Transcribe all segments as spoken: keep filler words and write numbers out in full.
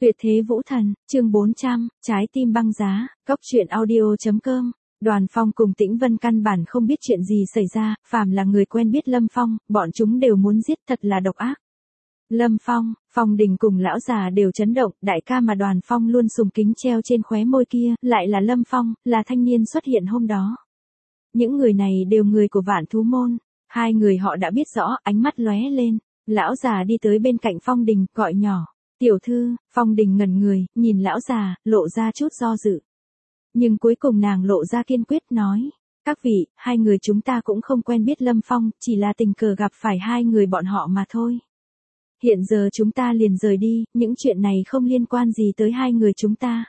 Tuyệt thế vũ thần, chương bốn trăm, trái tim băng giá, góc truyện audio.com. Đoàn Phong cùng Tĩnh Vân căn bản không biết chuyện gì xảy ra, phàm là người quen biết Lâm Phong, bọn chúng đều muốn giết, thật là độc ác. Lâm Phong, Phong Đình cùng lão già đều chấn động, đại ca mà Đoàn Phong luôn sùng kính treo trên khóe môi kia, lại là Lâm Phong, là thanh niên xuất hiện hôm đó. Những người này đều người của Vạn Thú Môn, hai người họ đã biết rõ, ánh mắt lóe lên, lão già đi tới bên cạnh Phong Đình, gọi nhỏ. Tiểu thư, Phong Đình ngẩn người, nhìn lão già, lộ ra chút do dự. Nhưng cuối cùng nàng lộ ra kiên quyết nói, các vị, hai người chúng ta cũng không quen biết Lâm Phong, chỉ là tình cờ gặp phải hai người bọn họ mà thôi. Hiện giờ chúng ta liền rời đi, những chuyện này không liên quan gì tới hai người chúng ta.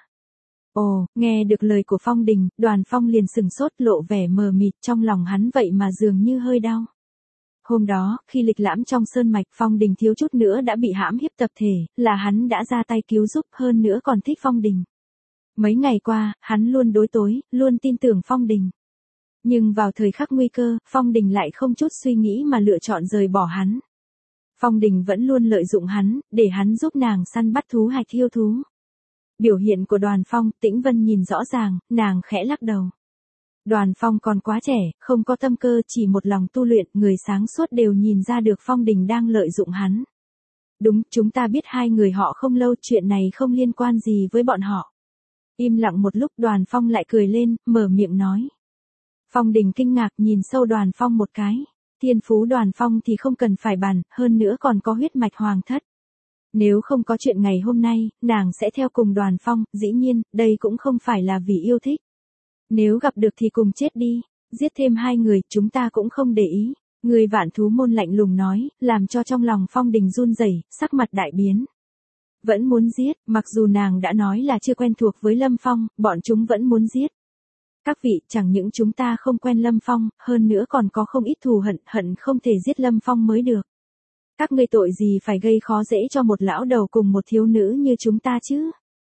Ồ, nghe được lời của Phong Đình, Đoàn Phong liền sừng sốt, lộ vẻ mờ mịt, trong lòng hắn vậy mà dường như hơi đau. Hôm đó, khi lịch lãm trong sơn mạch, Phong Đình thiếu chút nữa đã bị hãm hiếp tập thể, là hắn đã ra tay cứu giúp, hơn nữa còn thích Phong Đình. Mấy ngày qua, hắn luôn đối tối, luôn tin tưởng Phong Đình. Nhưng vào thời khắc nguy cơ, Phong Đình lại không chút suy nghĩ mà lựa chọn rời bỏ hắn. Phong Đình vẫn luôn lợi dụng hắn, để hắn giúp nàng săn bắt thú hạch yêu thú. Biểu hiện của Đoàn Phong, Tĩnh Vân nhìn rõ ràng, nàng khẽ lắc đầu. Đoàn Phong còn quá trẻ, không có tâm cơ, chỉ một lòng tu luyện, người sáng suốt đều nhìn ra được Phong Đình đang lợi dụng hắn. Đúng, chúng ta biết hai người họ không lâu, chuyện này không liên quan gì với bọn họ. Im lặng một lúc, Đoàn Phong lại cười lên, mở miệng nói. Phong Đình kinh ngạc nhìn sâu Đoàn Phong một cái. Thiên phú Đoàn Phong thì không cần phải bàn, hơn nữa còn có huyết mạch hoàng thất. Nếu không có chuyện ngày hôm nay, nàng sẽ theo cùng Đoàn Phong, dĩ nhiên, đây cũng không phải là vì yêu thích. Nếu gặp được thì cùng chết đi, giết thêm hai người, chúng ta cũng không để ý. Người Vạn Thú Môn lạnh lùng nói, làm cho trong lòng Phong Đình run rẩy, sắc mặt đại biến. Vẫn muốn giết, mặc dù nàng đã nói là chưa quen thuộc với Lâm Phong, bọn chúng vẫn muốn giết. Các vị, chẳng những chúng ta không quen Lâm Phong, hơn nữa còn có không ít thù hận, hận không thể giết Lâm Phong mới được. Các ngươi tội gì phải gây khó dễ cho một lão đầu cùng một thiếu nữ như chúng ta chứ?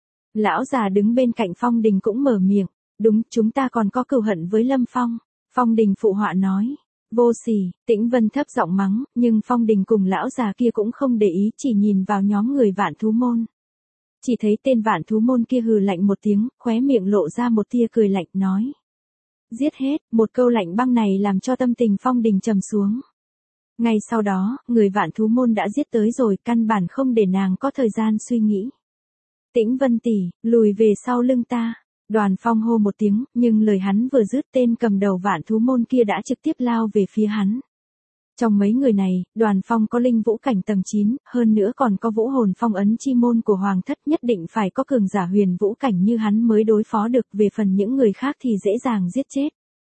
Lão già đứng bên cạnh Phong Đình cũng mở miệng. Đúng, chúng ta còn có cừu hận với Lâm Phong. Phong Đình phụ họa nói. Vô sỉ, Tĩnh Vân thấp giọng mắng, nhưng Phong Đình cùng lão già kia cũng không để ý, chỉ nhìn vào nhóm người Vạn Thú Môn. Chỉ thấy tên Vạn Thú Môn kia hừ lạnh một tiếng, khóe miệng lộ ra một tia cười lạnh, nói. Giết hết, một câu lạnh băng này làm cho tâm tình Phong Đình trầm xuống. Ngay sau đó, người Vạn Thú Môn đã giết tới rồi, căn bản không để nàng có thời gian suy nghĩ. Tĩnh Vân tỷ, lùi về sau lưng ta. Đoàn Phong hô một tiếng, nhưng lời hắn vừa dứt, tên cầm đầu Vạn Thú Môn kia đã trực tiếp lao về phía hắn. Trong mấy người này, Đoàn Phong có linh vũ cảnh tầng chín, hơn nữa còn có vũ hồn phong ấn chi môn của Hoàng thất, nhất định phải có cường giả huyền vũ cảnh như hắn mới đối phó được, về phần những người khác thì dễ dàng giết chết.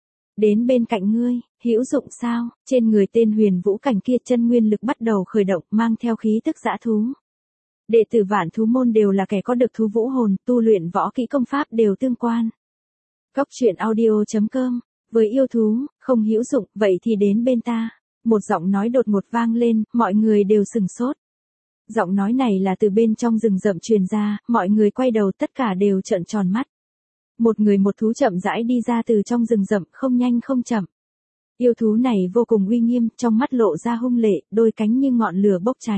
Đến bên cạnh ngươi, hữu dụng sao? Trên người tên huyền vũ cảnh kia chân nguyên lực bắt đầu khởi động, mang theo khí tức dã thú. Đệ tử Vạn Thú Môn đều là kẻ có được thú vũ hồn, tu luyện võ kỹ công pháp đều tương quan. Góc truyện audio.com, với yêu thú, không hữu dụng, vậy thì đến bên ta. Một giọng nói đột ngột vang lên, mọi người đều sừng sốt. Giọng nói này là từ bên trong rừng rậm truyền ra, mọi người quay đầu tất cả đều trợn tròn mắt. Một người một thú chậm rãi đi ra từ trong rừng rậm, không nhanh không chậm. Yêu thú này vô cùng uy nghiêm, trong mắt lộ ra hung lệ, đôi cánh như ngọn lửa bốc cháy.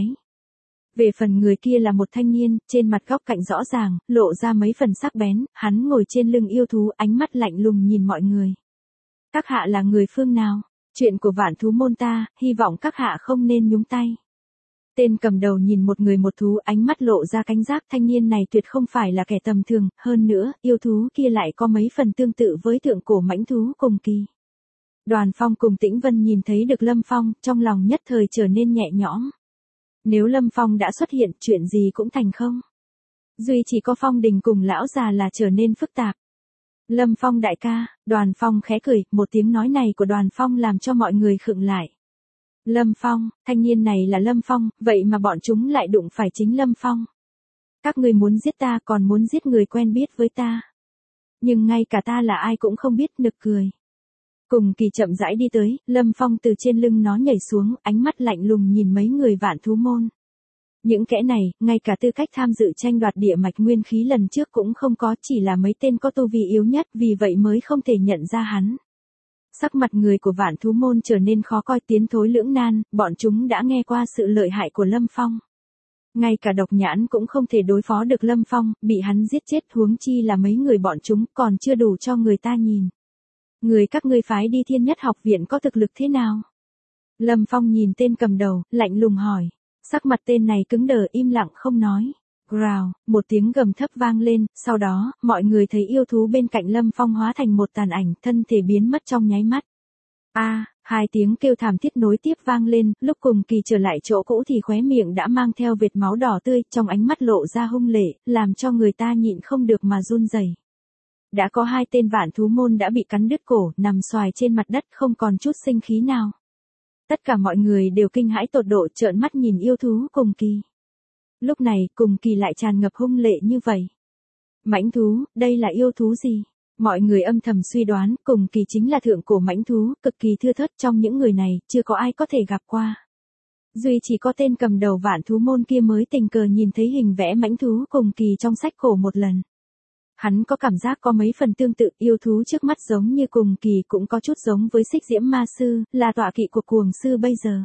Về phần người kia là một thanh niên, trên mặt góc cạnh rõ ràng, lộ ra mấy phần sắc bén, hắn ngồi trên lưng yêu thú, ánh mắt lạnh lùng nhìn mọi người. Các hạ là người phương nào? Chuyện của Vạn Thú Môn ta, hy vọng các hạ không nên nhúng tay. Tên cầm đầu nhìn một người một thú, ánh mắt lộ ra cảnh giác, thanh niên này tuyệt không phải là kẻ tầm thường, hơn nữa, yêu thú kia lại có mấy phần tương tự với thượng cổ mãnh thú cùng kỳ. Đoàn Phong cùng Tĩnh Vân nhìn thấy được Lâm Phong, trong lòng nhất thời trở nên nhẹ nhõm. Nếu Lâm Phong đã xuất hiện, chuyện gì cũng thành không. Duy chỉ có Phong Đình cùng lão già là trở nên phức tạp. Lâm Phong đại ca, Đoàn Phong khẽ cười, một tiếng nói này của Đoàn Phong làm cho mọi người khựng lại. Lâm Phong, thanh niên này là Lâm Phong, vậy mà bọn chúng lại đụng phải chính Lâm Phong. Các người muốn giết ta, còn muốn giết người quen biết với ta. Nhưng ngay cả ta là ai cũng không biết, nực cười. Cùng kỳ chậm rãi đi tới, Lâm Phong từ trên lưng nó nhảy xuống, ánh mắt lạnh lùng nhìn mấy người Vạn Thú Môn. Những kẻ này, ngay cả tư cách tham dự tranh đoạt địa mạch nguyên khí lần trước cũng không có, chỉ là mấy tên có tu vi yếu nhất, vì vậy mới không thể nhận ra hắn. Sắc mặt người của Vạn Thú Môn trở nên khó coi, tiến thối lưỡng nan, bọn chúng đã nghe qua sự lợi hại của Lâm Phong. Ngay cả độc nhãn cũng không thể đối phó được Lâm Phong, bị hắn giết chết huống chi là mấy người bọn chúng còn chưa đủ cho người ta nhìn. Người các ngươi phái đi Thiên Nhất học viện có thực lực thế nào? Lâm Phong nhìn tên cầm đầu, lạnh lùng hỏi. Sắc mặt tên này cứng đờ im lặng không nói. Growl, một tiếng gầm thấp vang lên, sau đó, mọi người thấy yêu thú bên cạnh Lâm Phong hóa thành một tàn ảnh, thân thể biến mất trong nháy mắt. A, hai tiếng kêu thảm thiết nối tiếp vang lên, lúc cùng kỳ trở lại chỗ cũ thì khóe miệng đã mang theo vệt máu đỏ tươi, trong ánh mắt lộ ra hung lệ, làm cho người ta nhịn không được mà run rẩy. Đã có hai tên vạn thú môn đã bị cắn đứt cổ, nằm xoài trên mặt đất không còn chút sinh khí nào. Tất cả mọi người đều kinh hãi tột độ trợn mắt nhìn yêu thú cùng kỳ. Lúc này, cùng kỳ lại tràn ngập hung lệ như vậy. Mãnh thú, đây là yêu thú gì? Mọi người âm thầm suy đoán, cùng kỳ chính là thượng cổ mãnh thú, cực kỳ thưa thớt trong những người này, chưa có ai có thể gặp qua. Duy chỉ có tên cầm đầu vạn thú môn kia mới tình cờ nhìn thấy hình vẽ mãnh thú cùng kỳ trong sách cổ một lần. Hắn có cảm giác có mấy phần tương tự, yêu thú trước mắt giống như cùng kỳ cũng có chút giống với Xích Diễm Ma Sư, là tọa kỵ của cuồng sư bây giờ.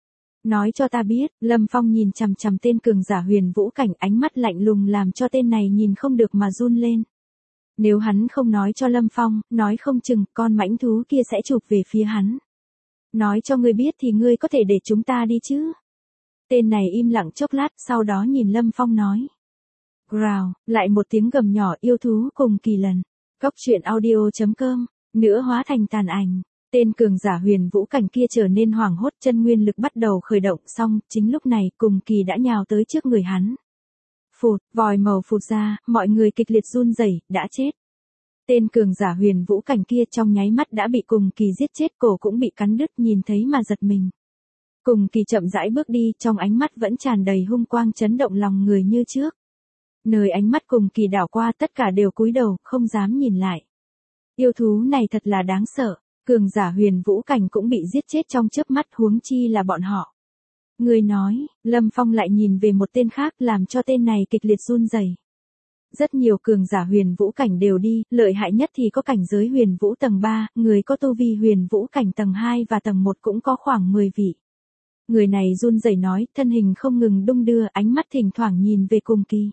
Nói cho ta biết, Lâm Phong nhìn chằm chằm tên cường giả Huyền Vũ Cảnh, ánh mắt lạnh lùng làm cho tên này nhìn không được mà run lên. Nếu hắn không nói cho Lâm Phong, nói không chừng con mãnh thú kia sẽ chụp về phía hắn. Nói cho ngươi biết thì ngươi có thể để chúng ta đi chứ. Tên này im lặng chốc lát, sau đó nhìn Lâm Phong nói. Growl, lại một tiếng gầm nhỏ yêu thú cùng kỳ lần. Cóc truyện audio chấm com, nữa hóa thành tàn ảnh. Tên cường giả Huyền Vũ Cảnh kia trở nên hoảng hốt, chân nguyên lực bắt đầu khởi động, xong, chính lúc này cùng kỳ đã nhào tới trước người hắn. Phụt, vòi màu phụt ra, mọi người kịch liệt run rẩy, đã chết. Tên cường giả Huyền Vũ Cảnh kia trong nháy mắt đã bị cùng kỳ giết chết, cổ cũng bị cắn đứt, nhìn thấy mà giật mình. Cùng kỳ chậm rãi bước đi, trong ánh mắt vẫn tràn đầy hung quang chấn động lòng người như trước. Nơi ánh mắt cùng kỳ đảo qua tất cả đều cúi đầu, không dám nhìn lại. Yêu thú này thật là đáng sợ, cường giả Huyền Vũ Cảnh cũng bị giết chết trong chớp mắt, huống chi là bọn họ. Người nói, Lâm Phong lại nhìn về một tên khác làm cho tên này kịch liệt run rẩy. Rất nhiều cường giả Huyền Vũ Cảnh đều đi, lợi hại nhất thì có cảnh giới Huyền Vũ tầng ba, người có tu vi Huyền Vũ Cảnh tầng hai và tầng một cũng có khoảng mười vị. Người này run rẩy nói, thân hình không ngừng đung đưa, ánh mắt thỉnh thoảng nhìn về cùng kỳ.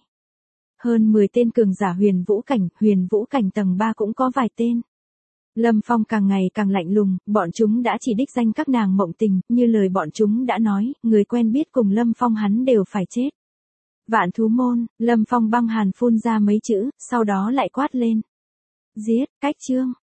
Hơn mười tên cường giả Huyền Vũ Cảnh, Huyền Vũ Cảnh tầng ba cũng có vài tên. Lâm Phong càng ngày càng lạnh lùng, bọn chúng đã chỉ đích danh các nàng mộng tình, như lời bọn chúng đã nói, người quen biết cùng Lâm Phong hắn đều phải chết. Vạn thú môn, Lâm Phong băng hàn phun ra mấy chữ, sau đó lại quát lên. Giết, cách chương.